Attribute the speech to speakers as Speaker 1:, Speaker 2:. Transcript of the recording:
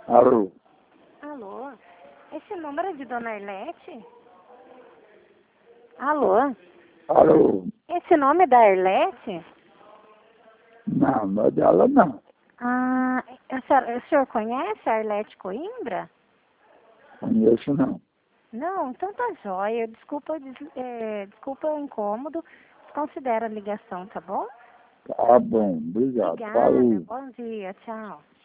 Speaker 1: Alô?
Speaker 2: Alô? Esse número é de Dona Arlete? Alô?
Speaker 1: Alô?
Speaker 2: Esse nome é da Arlete?
Speaker 1: Não, não é dela não.
Speaker 2: Ah, o senhor conhece a Arlete Coimbra?
Speaker 1: Conheço não.
Speaker 2: Não, então tá jóia. Desculpa o incômodo. Considera a ligação, tá bom?
Speaker 1: Tá bom, obrigado.
Speaker 2: Obrigada.
Speaker 1: Falou.
Speaker 2: Bom dia. Tchau.